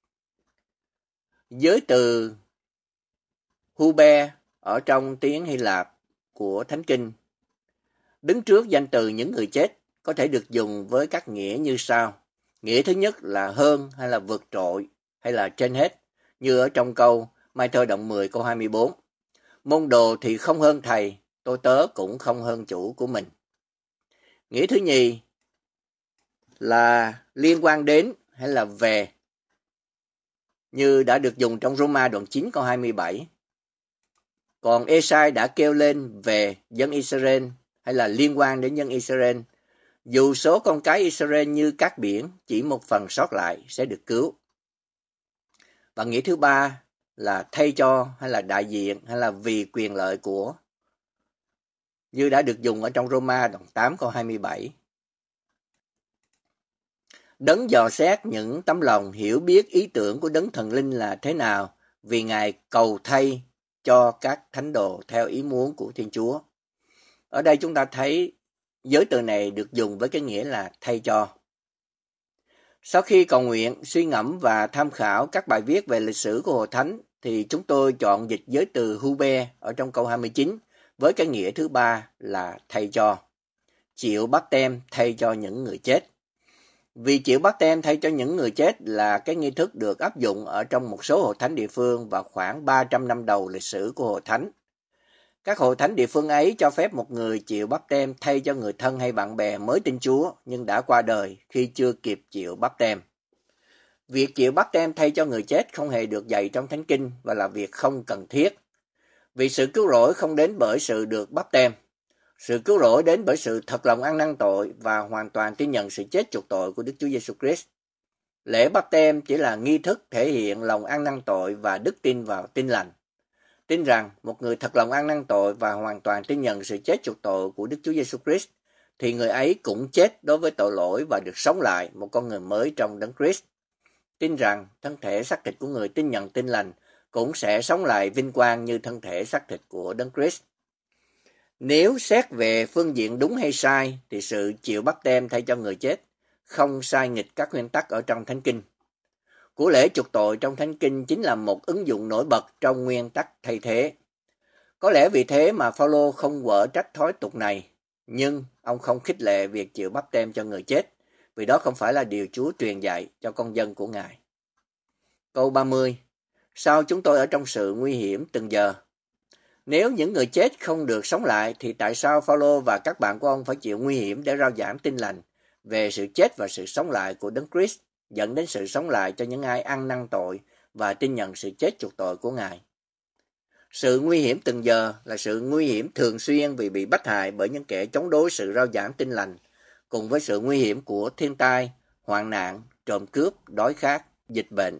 Với từ Huber ở trong tiếng Hy Lạp của Thánh Kinh, đứng trước danh từ những người chết có thể được dùng với các nghĩa như sau. Nghĩa thứ nhất là hơn hay là vượt trội hay là trên hết, như ở trong câu Mai Thơ đoạn mười câu hai mươi bốn. Môn đồ thì không hơn thầy, tôi tớ cũng không hơn chủ của mình. Nghĩa thứ nhì là liên quan đến hay là về, như đã được dùng trong Roma đoạn chín câu hai mươi bảy. Còn Ê-sai đã kêu lên về dân Israel hay là liên quan đến dân Israel. Dù số con cái Israel như cát biển, chỉ một phần sót lại sẽ được cứu. Và nghĩa thứ ba là thay cho hay là đại diện hay là vì quyền lợi của, như đã được dùng ở trong Roma đoạn tám câu hai mươi bảy. Đấng dò xét những tấm lòng hiểu biết ý tưởng của Đấng Thần Linh là thế nào, vì Ngài cầu thay cho các thánh đồ theo ý muốn của Thiên Chúa. Ở đây chúng ta thấy giới từ này được dùng với cái nghĩa là thay cho. Sau khi cầu nguyện, suy ngẫm và tham khảo các bài viết về lịch sử của Hội Thánh, thì chúng tôi chọn dịch giới từ Huber ở trong câu hai mươi chín với cái nghĩa thứ ba là thay cho. Chịu báp têm thay cho những người chết. Vì chịu báp têm thay cho những người chết là cái nghi thức được áp dụng ở trong một số hội thánh địa phương vào khoảng ba trăm năm đầu lịch sử của hội thánh. Các hội thánh địa phương ấy cho phép một người chịu báp têm thay cho người thân hay bạn bè mới tin Chúa nhưng đã qua đời khi chưa kịp chịu báp têm. Việc chịu báp têm thay cho người chết không hề được dạy trong Thánh Kinh và là việc không cần thiết. Vì sự cứu rỗi không đến bởi sự được báp têm. Sự cứu rỗi đến bởi sự thật lòng ăn năn tội và hoàn toàn tin nhận sự chết chuộc tội của Đức Chúa Giêsu Christ. Lễ báp têm chỉ là nghi thức thể hiện lòng ăn năn tội và đức tin vào tin lành. Tin rằng một người thật lòng ăn năn tội và hoàn toàn tin nhận sự chết chuộc tội của Đức Chúa Giêsu Christ thì người ấy cũng chết đối với tội lỗi và được sống lại một con người mới trong Đấng Christ. Tin rằng thân thể xác thịt của người tin nhận tin lành cũng sẽ sống lại vinh quang như thân thể xác thịt của Đấng Christ. Nếu xét về phương diện đúng hay sai thì sự chịu báp têm thay cho người chết không sai nghịch các nguyên tắc ở trong Thánh Kinh. Của lễ chuộc tội trong Thánh Kinh chính là một ứng dụng nổi bật trong nguyên tắc thay thế. Có lẽ vì thế mà Phao-lô không quở trách thói tục này, nhưng ông không khích lệ việc chịu báp têm cho người chết, vì đó không phải là điều Chúa truyền dạy cho con dân của Ngài. Câu ba mươi. Sao chúng tôi ở trong sự nguy hiểm từng giờ? Nếu những người chết không được sống lại thì tại sao Phao-lô và các bạn của ông phải chịu nguy hiểm để rao giảng tin lành về sự chết và sự sống lại của Đấng Christ, dẫn đến sự sống lại cho những ai ăn năn tội và tin nhận sự chết chuộc tội của Ngài? Sự nguy hiểm từng giờ là sự nguy hiểm thường xuyên vì bị bách hại bởi những kẻ chống đối sự rao giảng tin lành, cùng với sự nguy hiểm của thiên tai, hoạn nạn, trộm cướp, đói khát, dịch bệnh.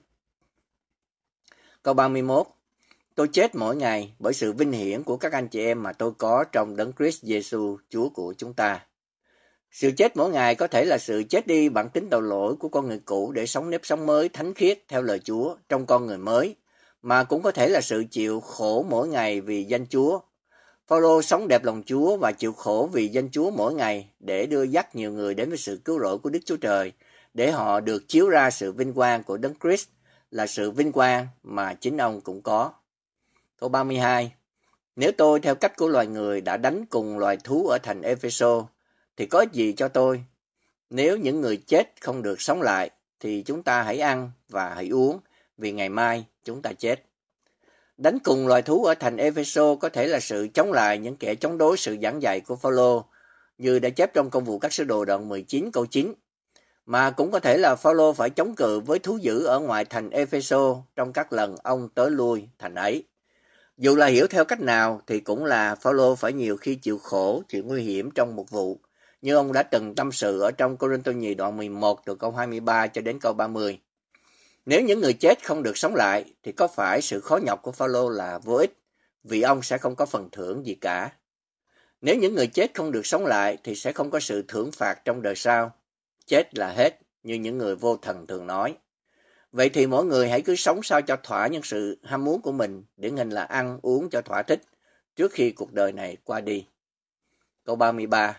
Câu ba mươi mốt. Tôi chết mỗi ngày bởi sự vinh hiển của các anh chị em mà tôi có trong Đấng Christ Giêsu, Chúa của chúng ta. Sự chết mỗi ngày có thể là sự chết đi bản tính tội lỗi của con người cũ để sống nếp sống mới thánh khiết theo lời Chúa trong con người mới, mà cũng có thể là sự chịu khổ mỗi ngày vì danh Chúa. Phao-lô sống đẹp lòng Chúa và chịu khổ vì danh Chúa mỗi ngày để đưa dắt nhiều người đến với sự cứu rỗi của Đức Chúa Trời, để họ được chiếu ra sự vinh quang của Đấng Christ, là sự vinh quang mà chính ông cũng có. Câu ba mươi hai. Nếu tôi theo cách của loài người đã đánh cùng loài thú ở thành Ê-phê-sô, thì có gì cho tôi? Nếu những người chết không được sống lại, thì chúng ta hãy ăn và hãy uống, vì ngày mai chúng ta chết. Đánh cùng loài thú ở thành Ê-phê-sô có thể là sự chống lại những kẻ chống đối sự giảng dạy của Phao-lô, như đã chép trong Công vụ các sứ đồ đoạn mười chín câu chín. Mà cũng có thể là Phao-lô phải chống cự với thú dữ ở ngoài thành Ê-phê-sô trong các lần ông tới lui thành ấy. Dù là hiểu theo cách nào thì cũng là Phao-lô phải nhiều khi chịu khổ, chịu nguy hiểm trong một vụ, như ông đã từng tâm sự ở trong Cô-rinh-tô nhì đoạn mười một từ câu hai mươi ba cho đến câu ba mươi. Nếu những người chết không được sống lại thì có phải sự khó nhọc của Phao-lô là vô ích, vì ông sẽ không có phần thưởng gì cả. Nếu những người chết không được sống lại thì sẽ không có sự thưởng phạt trong đời sau. Chết là hết, như những người vô thần thường nói. Vậy thì mỗi người hãy cứ sống sao cho thỏa những sự ham muốn của mình, điển hình là ăn uống cho thỏa thích trước khi cuộc đời này qua đi. Câu ba mươi ba.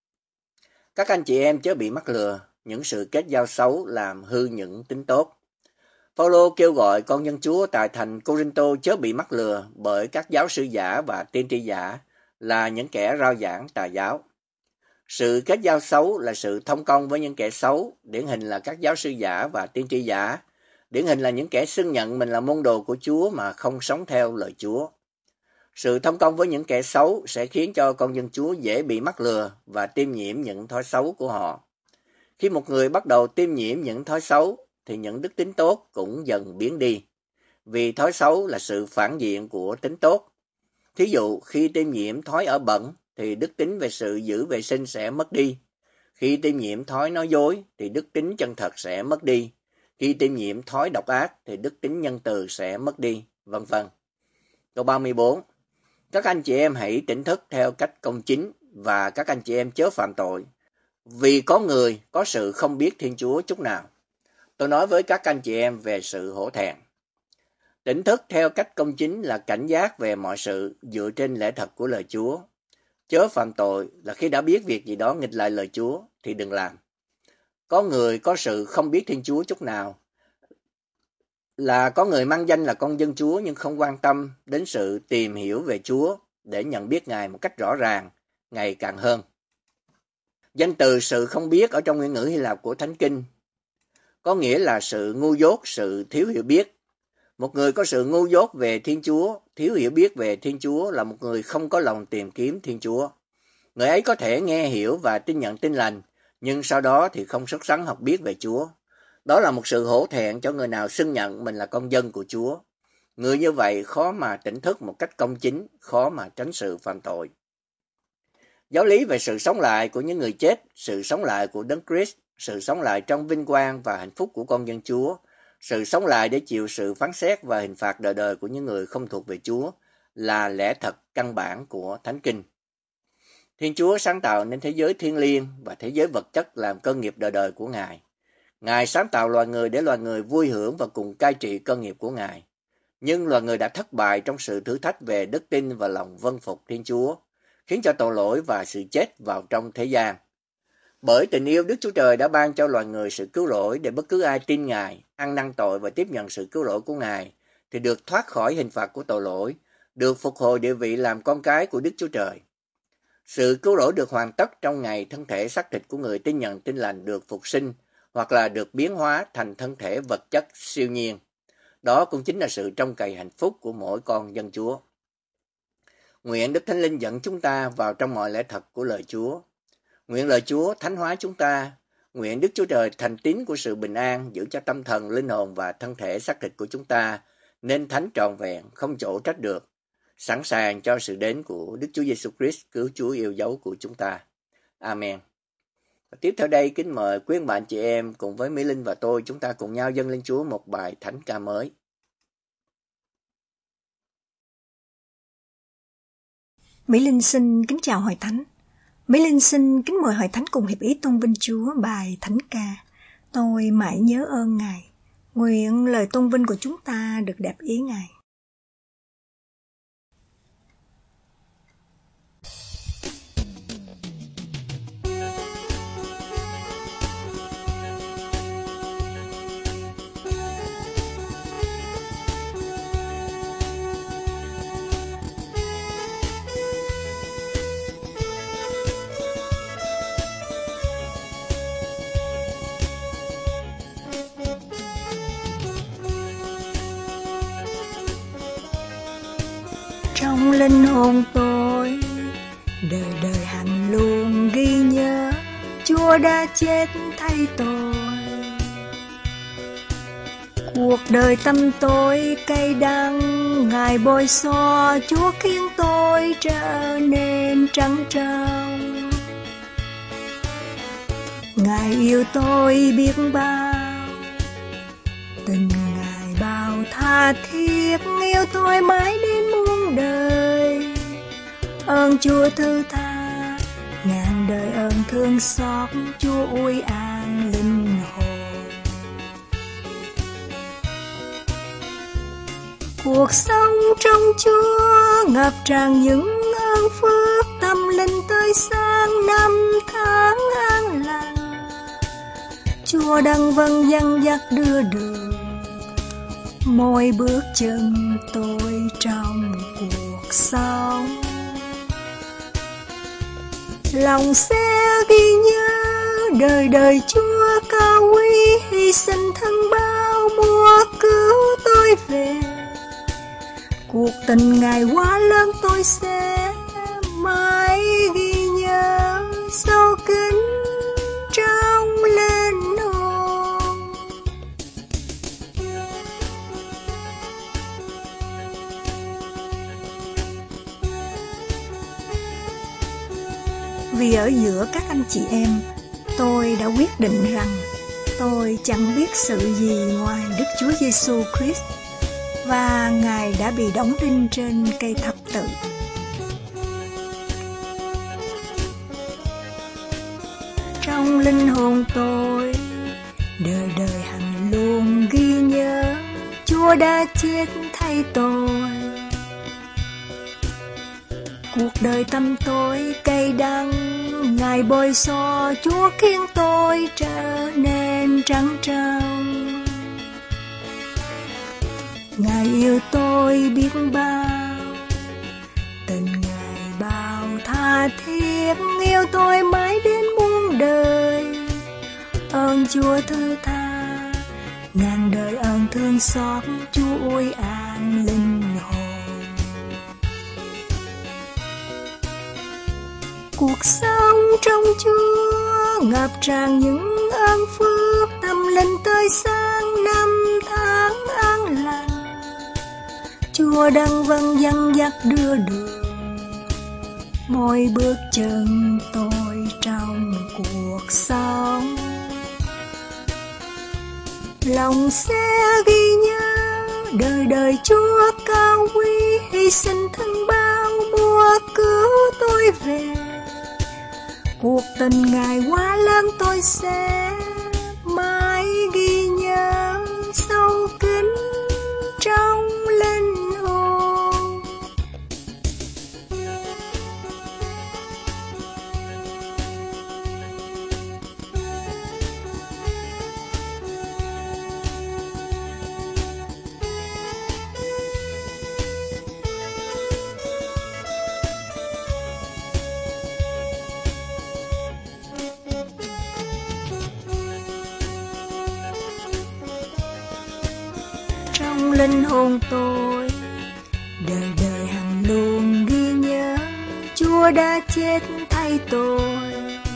Các anh chị em chớ bị mắc lừa, những sự kết giao xấu làm hư những tính tốt. Phao-lô kêu gọi con dân Chúa tại thành Cô-rinh-tô chớ bị mắc lừa bởi các giáo sư giả và tiên tri giả là những kẻ rao giảng tà giáo. Sự kết giao xấu là sự thông công với những kẻ xấu, điển hình là các giáo sư giả và tiên tri giả, điển hình là những kẻ xưng nhận mình là môn đồ của Chúa mà không sống theo lời Chúa. Sự thông công với những kẻ xấu sẽ khiến cho con dân Chúa dễ bị mắc lừa và tiêm nhiễm những thói xấu của họ. Khi một người bắt đầu tiêm nhiễm những thói xấu, thì những đức tính tốt cũng dần biến đi, vì thói xấu là sự phản diện của tính tốt. Thí dụ, khi tiêm nhiễm thói ở bẩn, thì đức tính về sự giữ vệ sinh sẽ mất đi. Khi tiêm nhiễm thói nói dối, thì đức tính chân thật sẽ mất đi. Khi tiêm nhiễm thói độc ác, thì đức tính nhân từ sẽ mất đi, vân vân. Câu ba mươi bốn. Các anh chị em hãy tỉnh thức theo cách công chính, và các anh chị em chớ phạm tội, vì có người có sự không biết Thiên Chúa chút nào. Tôi nói với các anh chị em về sự hổ thẹn. Tỉnh thức theo cách công chính là cảnh giác về mọi sự dựa trên lẽ thật của lời Chúa. Chớ phạm tội là khi đã biết việc gì đó nghịch lại lời Chúa thì đừng làm. Có người có sự không biết Thiên Chúa chút nào, là có người mang danh là con dân Chúa nhưng không quan tâm đến sự tìm hiểu về Chúa để nhận biết Ngài một cách rõ ràng, ngày càng hơn. Danh từ sự không biết ở trong nguyên ngữ Hy Lạp của Thánh Kinh có nghĩa là sự ngu dốt, sự thiếu hiểu biết. Một người có sự ngu dốt về Thiên Chúa, thiếu hiểu biết về Thiên Chúa là một người không có lòng tìm kiếm Thiên Chúa. Người ấy có thể nghe hiểu và tin nhận Tin Lành, nhưng sau đó thì không sốt sắng học biết về Chúa. Đó là một sự hổ thẹn cho người nào xưng nhận mình là con dân của Chúa. Người như vậy khó mà tỉnh thức một cách công chính, khó mà tránh sự phạm tội. Giáo lý về sự sống lại của những người chết, sự sống lại của Đấng Christ, sự sống lại trong vinh quang và hạnh phúc của con dân Chúa, sự sống lại để chịu sự phán xét và hình phạt đời đời của những người không thuộc về Chúa là lẽ thật căn bản của Thánh Kinh. Thiên Chúa sáng tạo nên thế giới thiêng liêng và thế giới vật chất làm cơ nghiệp đời đời của Ngài. Ngài sáng tạo loài người để loài người vui hưởng và cùng cai trị cơ nghiệp của Ngài. Nhưng loài người đã thất bại trong sự thử thách về đức tin và lòng vâng phục Thiên Chúa, khiến cho tội lỗi và sự chết vào trong thế gian. Bởi tình yêu, Đức Chúa Trời đã ban cho loài người sự cứu rỗi để bất cứ ai tin Ngài, ăn năn tội và tiếp nhận sự cứu rỗi của Ngài, thì được thoát khỏi hình phạt của tội lỗi, được phục hồi địa vị làm con cái của Đức Chúa Trời. Sự cứu rỗi được hoàn tất trong ngày thân thể xác thịt của người tin nhận Tin Lành được phục sinh, hoặc là được biến hóa thành thân thể vật chất siêu nhiên. Đó cũng chính là sự trông cậy hạnh phúc của mỗi con dân Chúa. Nguyện Đức Thánh Linh dẫn chúng ta vào trong mọi lẽ thật của lời Chúa. Nguyện lời Chúa thánh hóa chúng ta. Nguyện Đức Chúa Trời thành tín của sự bình an giữ cho tâm thần, linh hồn và thân thể xác thịt của chúng ta nên thánh trọn vẹn, không chỗ trách được, sẵn sàng cho sự đến của Đức Chúa Giêsu Christ, cứu Chúa yêu dấu của chúng ta. Amen. Và tiếp theo đây, kính mời quý ông bà anh chị em cùng với Mỹ Linh và tôi, chúng ta cùng nhau dâng lên Chúa một bài thánh ca mới. Mỹ Linh xin kính chào Hội Thánh. Mỹ Linh xin kính mời Hội Thánh cùng hiệp ý tôn vinh Chúa bài thánh ca Tôi mãi nhớ ơn Ngài. Nguyện lời tôn vinh của chúng ta được đẹp ý Ngài. Trong linh hồn tôi, đời đời hằng luôn ghi nhớ, Chúa đã chết thay tôi. Cuộc đời tâm tôi cay đắng, Ngài bôi xóa, Chúa khiến tôi trở nên trắng trao. Ngài yêu tôi biết bao, tình Ngài bao tha thiết, yêu tôi mãi đến muôn đời. Ơn Chúa thứ tha, ngàn đời ơn thương xót, Chúa ủi an linh hồn. Cuộc sống trong Chúa ngập tràn những ơn phước, tâm linh tới sang năm tháng an lành. Chúa đang vâng dăng dắt đưa đường mỗi bước chân tôi trong cuộc sống. Lòng sẽ ghi nhớ đời đời Chúa cao quý, hy sinh thân bao mùa cứu tôi về. Cuộc tình Ngài quá lớn tôi sẽ mãi ghi nhớ, sâu kín trong linh hồn. Vì ở giữa các anh chị em, tôi đã quyết định rằng tôi chẳng biết sự gì ngoài Đức Chúa Giêsu Christ, và Ngài đã bị đóng đinh trên cây thập tự. Trong linh hồn tôi, đời đời hằng luôn ghi nhớ, Chúa đã chết thay tôi. Cuộc đời tâm tôi cay đắng, Ngài bôi xo, Chúa khiến tôi trở nên trắng trâu. Ngài yêu tôi biết bao, tình Ngài bao tha thiết, yêu tôi mãi đến muôn đời. Ơn Chúa thứ tha, ngàn đời ơn thương xót, Chúa ôi an linh hồn. Cuộc sống trong Chúa ngập tràn những ơn phước, tâm linh tươi sáng, năm tháng an lành. Chúa đang vâng dẫn dắt đưa đường mỗi bước chân tôi trong cuộc sống. Lòng sẽ ghi nhớ đời đời Chúa cao quý, hy sinh thân bao mua cứu tôi về. Cuộc tình Ngài quá lớn tôi sẽ mãi ghi nhớ sâu kín trong linh hồn. Trong linh hồn tôi đời đời hằng luôn ghi nhớ Chúa đã chết thay tôi.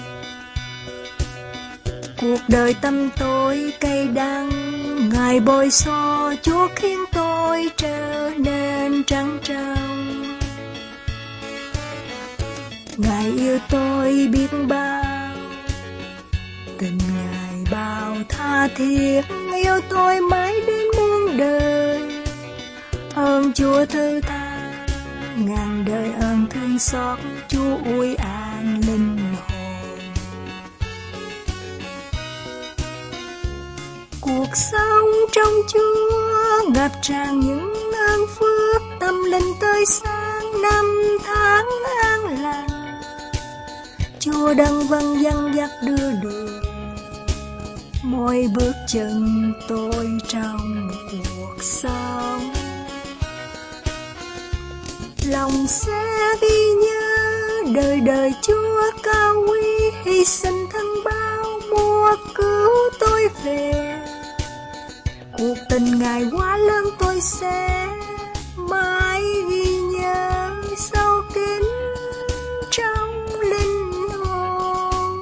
Cuộc đời tâm tôi cay đắng, Ngài bôi xo, Chúa khiến tôi trở nên trắng trâu. Ngài yêu tôi biết bao, tình Ngài bao tha thiết, yêu tôi mãi đến muôn đời. Ơn Chúa thứ tha, ngàn đời ơn thương xót, Chúa ôi an linh hồn. Cuộc sống trong Chúa ngập tràn những ơn phước, tâm linh tươi sáng, năm tháng an lành. Chúa đang vâng dẫn dắt đưa đường mỗi bước chân tôi trong cuộc sống. Lòng sẽ ghi nhớ đời đời Chúa cao quý, hy sinh thân bao mua cứu tôi về. Cuộc tình Ngài quá lớn tôi sẽ mãi ghi nhớ sâu kín trong linh hồn.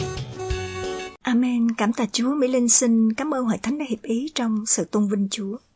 Amen. Cảm tạ Chúa. Mỹ Linh xin cảm ơn Hội Thánh đã hiệp ý trong sự tôn vinh Chúa.